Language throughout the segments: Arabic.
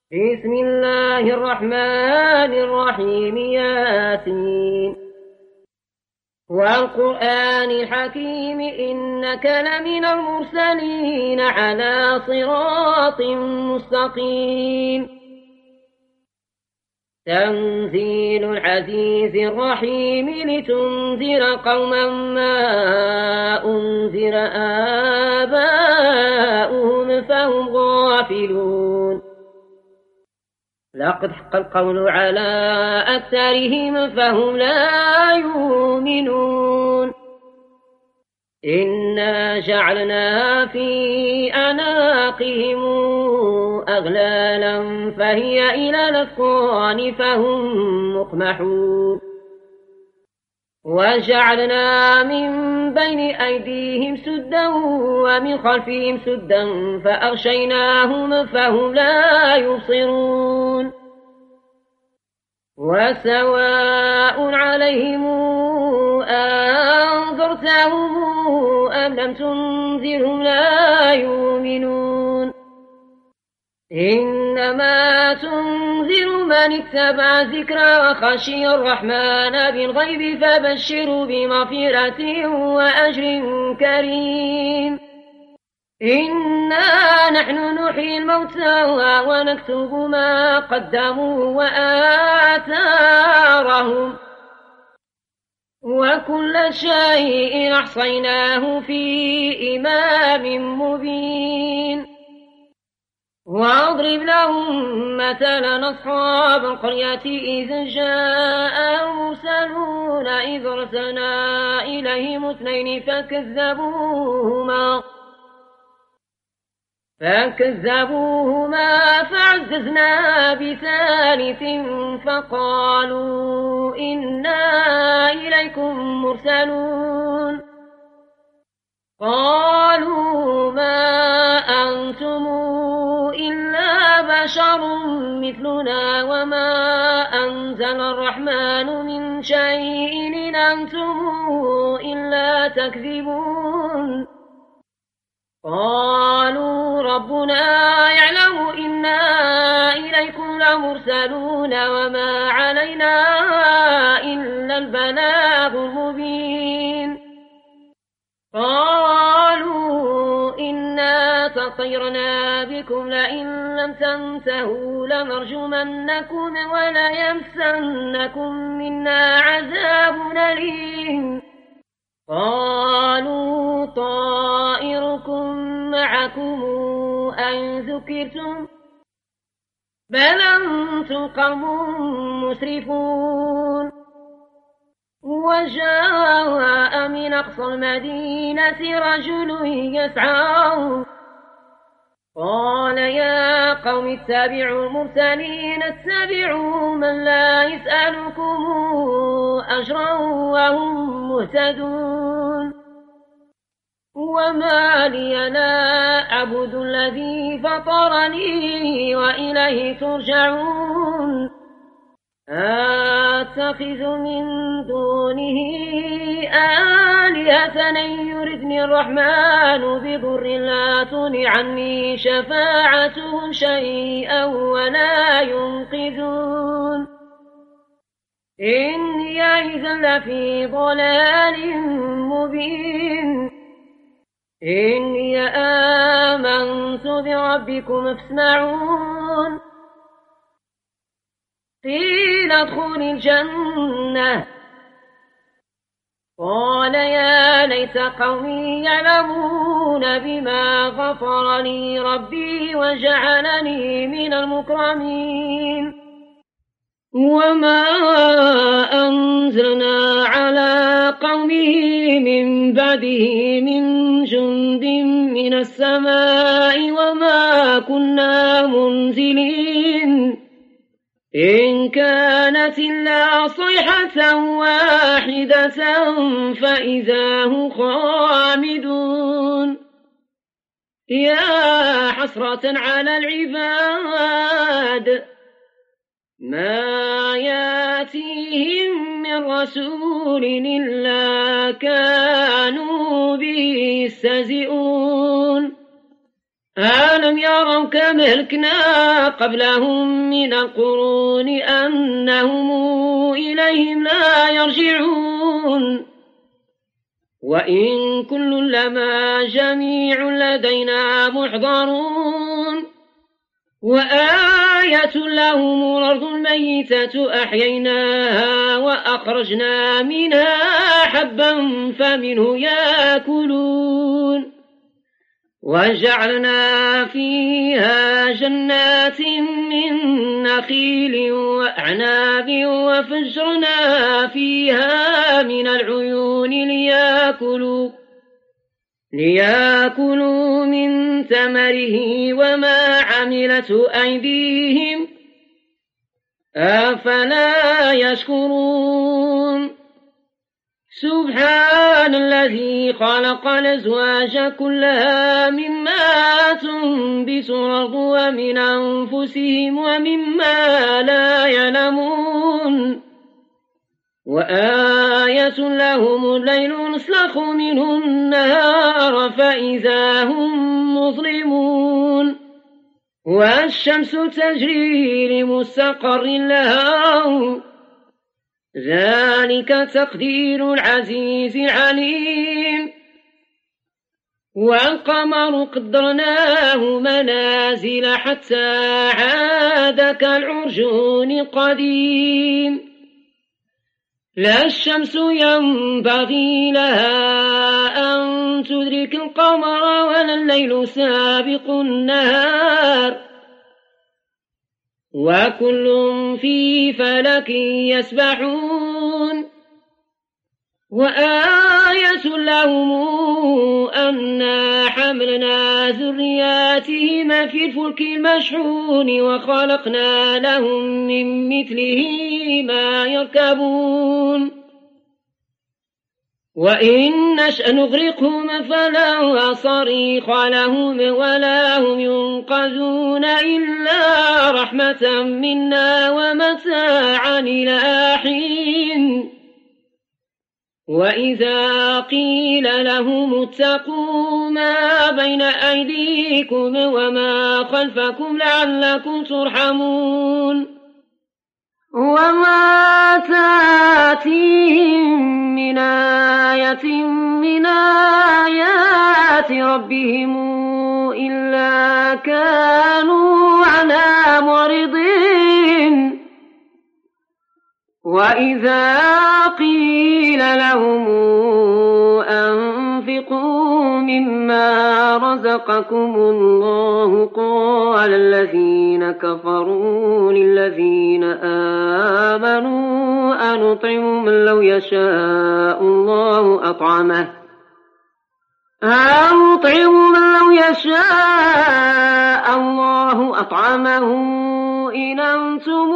بسم الله الرحمن الرحيم ياسين والقرآن الحكيم إنك لمن المرسلين على صراط مستقيم تنزيل العزيز الرحيم لتنذر قوما ما أنذر آباؤهم فهم غافلون لقد حق القول على أكثرهم فهم لا يؤمنون إنا جعلنا في أعناقهم أغلالا فهي إلى الأذقان فهم مقمحون وجعلنا من بين أيديهم سدا ومن خلفهم سدا فأغشيناهم فهم لا يبصرون وسواء عليهم أنذرتهم أم لم تنذرهم لا يؤمنون إنما تنذر من اتبع الذكر وخشي الرحمن بالغيب فبشروا بمغفرة وأجر كريم إنا نحن نحيي الموتى ونكتب ما قدموا وآثارهم وكل شيء أحصيناه في إمام مبين واضرب لهم مثلا أصحاب القرية إذ جاء المرسلون إذ أرسلنا إليهم اثنين فكذبوهما فعززنا بثالث فقالوا إنا إليكم مرسلون قالوا ما أنتم إلا بشر مثلنا وما أنزل الرحمن من شيء إن أنتم إلا تكذبون قالوا ربنا يعلم إنا إليكم لمرسلون وما علينا إلا البلاغ المبين قالوا إنا تطيرنا بكم لئن لم تنتهوا لنرجمنكم وليمسنكم منا عذاب أليم قالوا طائركم معكم أن ذكرتم بل أنتم قوم مسرفون وجاء من أقصى المدينة رجل يسعى قال يا قوم اتبعوا المرسلين اتبعوا من لا يسألكم أجرا وهم مهتدون وما لي لا أعبد الذي فطرني وإليه ترجعون أتخذ من دونه آلهة إن يردني الرحمن بضر لا تغن عني شفاعتهم شيئا ولا ينقذون إني إذا لفي ضلال مبين إني آمنت بربكم فاسمعون قيل ادخل الجنة قال يا ليت قومي يعلمون بما غفر لي ربي وجعلني من المكرمين وما أنزلنا على قومه من بعده من جند من السماء وما كنا منزلين إن كانت إلا صيحة واحدة فإذا هم خامدون يا حسرة على العباد ما ياتيهم من رسول إلا كانوا به يستهزئون ألم يروا كم أهلكنا قبلهم من القرون أنهم إليهم لا يرجعون وإن كل لما جميع لدينا محضرون وآية لهم الأرض الميتة أحييناها وأخرجنا منها حبا فمنه يأكلون وجعلنا فيها جنات من نخيل وأعناب وفجرنا فيها من العيون ليأكلوا من ثمره وما عملته أيديهم أفلا يشكرون سبحان الذي خلق الأزواج كلها مما تنبت الأرض ومن أنفسهم ومما لا يعلمون وآية لهم الليل نسلخ منه النهار فإذا هم مظلمون والشمس تجري لمستقر لها ذلك تقدير العزيز العليم والقمر قدرناه منازل حتى عاد كالعرجون القديم لا الشمس ينبغي لها أن تدرك القمر ولا الليل سابق النهار وكل في فلك يسبحون وآية لهم أنا حملنا ذرياتهم في الفلك المشحون وخلقنا لهم من مثله ما يركبون وإن نشأ نغرقهم فلا صريخ لهم ولا هم ينقذون إلا رحمة منا ومتاعا إلى حين وإذا قيل لهم اتقوا ما بين أيديكم وما خلفكم لعلكم ترحمون وما تاتيهم من آية من آيات ربهم إلا كانوا عنها معرضين وإذا قيل لهم أنفقوا مما رزقكم الله قال الذين كفروا للذين آمنوا أنطعم من لو يشاء الله أطعمه إن أنتم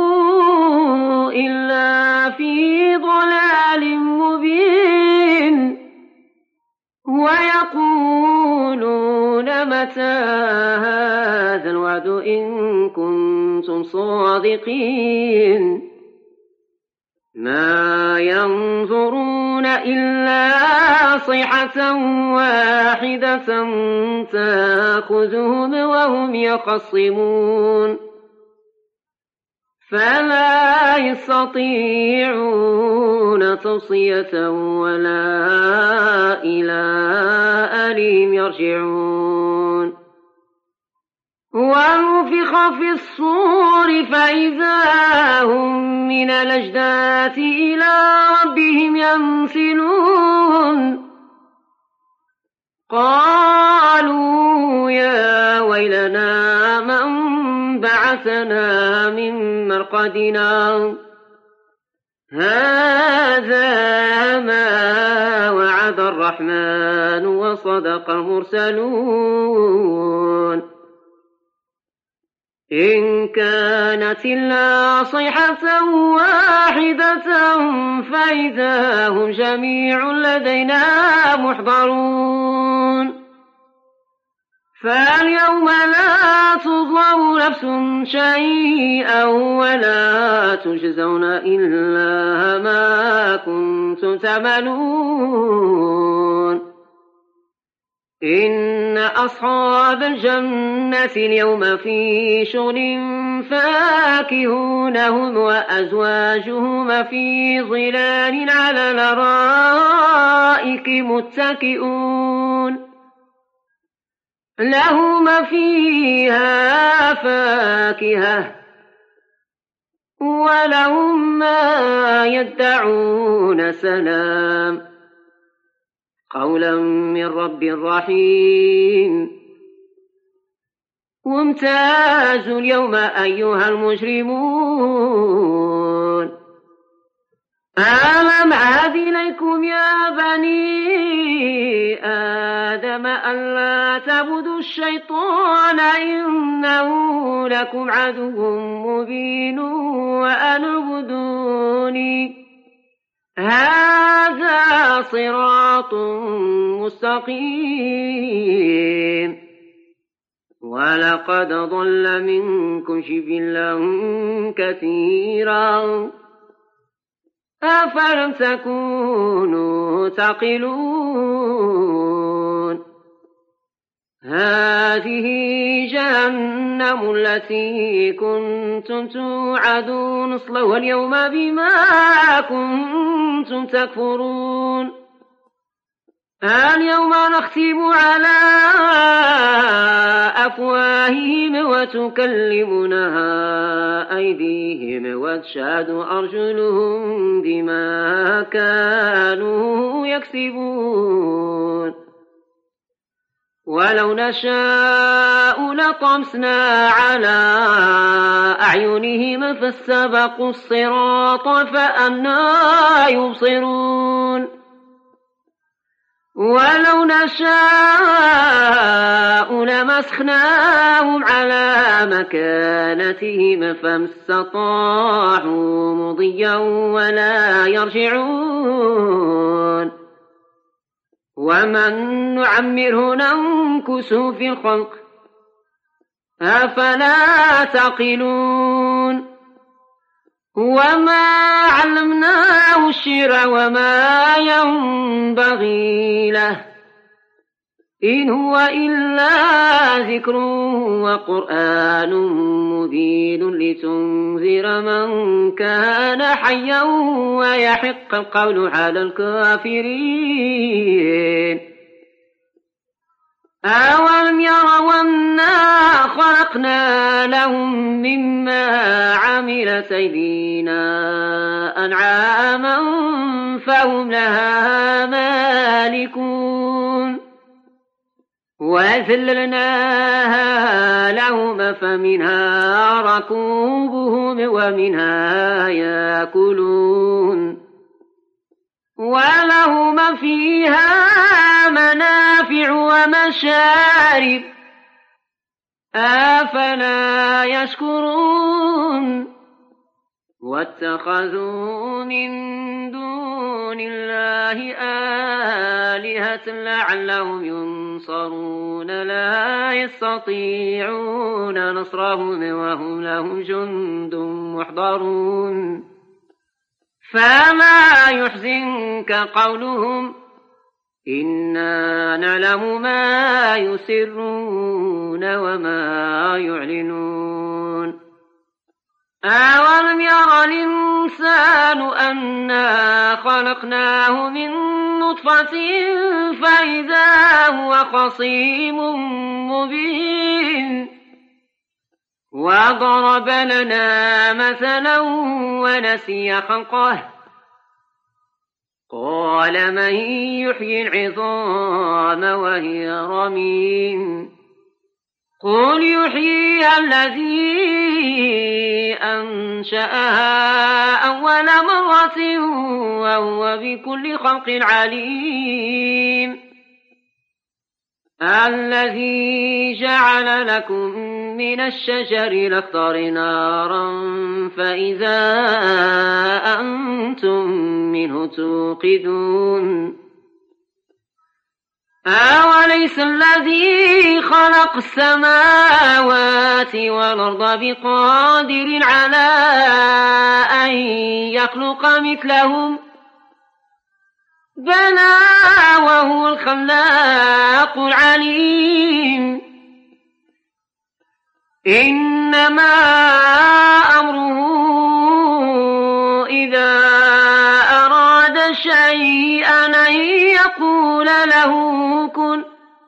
إلا في ضلال مبين ويقولون متى هذا الوعد إن كنتم صادقين ما ينظرون إلا صيحة واحدة تأخذهم وهم يخصمون فلا يستطيعون توصية ولا إلى أهلهم يرجعون ونفخ في الصور فإذا هم من الأجداث إلى ربهم ينسلون قالوا يا ويلنا من بعثنا من مرقدنا هذا ما وعد الرحمن وصدق المرسلون إن كانت إلا صيحة واحدة فإذا هم جميع لدينا محضرون فاليوم لا تظلم نفس شيئا ولا تجزون إلا ما كنتم تعملون إن إن أصحاب الجنة اليوم في شغل فاكهون هم وأزواجهم في ظلال على الأرائك متكئون لهم فيها فاكهة ولهم ما يدعون سلام قولا من رب رحيم وامتازوا اليوم أيها المجرمون ألم أعهد إليكم يا بني آدم ألا تعبدوا الشيطان إنه لكم عدو مبين وأن اعبدوني هذا صراط مستقيم ولقد ضل منكم جبلا كثيرا أفلم تكونوا تعقلون هذه جهنم التي كنتم توعدون اصلوها اليوم بما كنتم تكفرون اليوم نختم على أفواههم وتكلمنا أيديهم وتشهد أرجلهم بما كانوا يكسبون ولو نشاء لطمسنا على أعينهم فاستبقوا الصراط فأنى يبصرون ولو نشاء لمسخناهم على مكانتهم فما استطاعوا مضيا ولا يرجعون ومن نعمره ننكسه في الخلق أفلا تعقلون وما علمناه الشعر وما ينبغي له إن هو إلا ذكر وقرآن مبين لتنذر من كان حيا ويحق القول على الكافرين أولم يروا أنا خلقنا لهم مما عملت أيدينا أنعاما فهم لها مالكون وذللناها لهم فمنها ركوبهم ومنها يأكلون ولهم فيها منافع ومشارب أفلا يشكرون واتخذوا من دون الله آلهة لعلهم ينصرون لا يستطيعون نصرهم وهم لهم جند محضرون فما يحزنك قولهم إنا نعلم ما يسرون وما يعلنون أولم ير الإنسان أنا خلقناه من نطفة فإذا هو خصيم مبين وضرب لنا مثلا ونسي خلقه قال من يحيي العظام وهي رميم قل يحييها الذي أنشأها أول مرة وهو بكل خلق عليم الذي جعل لكم من الشجر الأخضر نارا فإذا أنتم منه توقدون أوليس الذي خلق السماوات والأرض بقادر على أن يخلق مثلهم بلى وهو الخلاق العليم. إنما أمره إذا أراد شيئا أن يقول له كن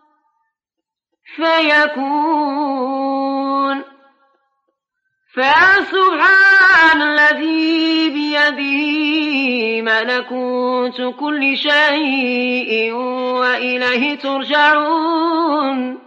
فيكون. فسبحان الذي بيده ملكوت كل شيء وإليه ترجعون.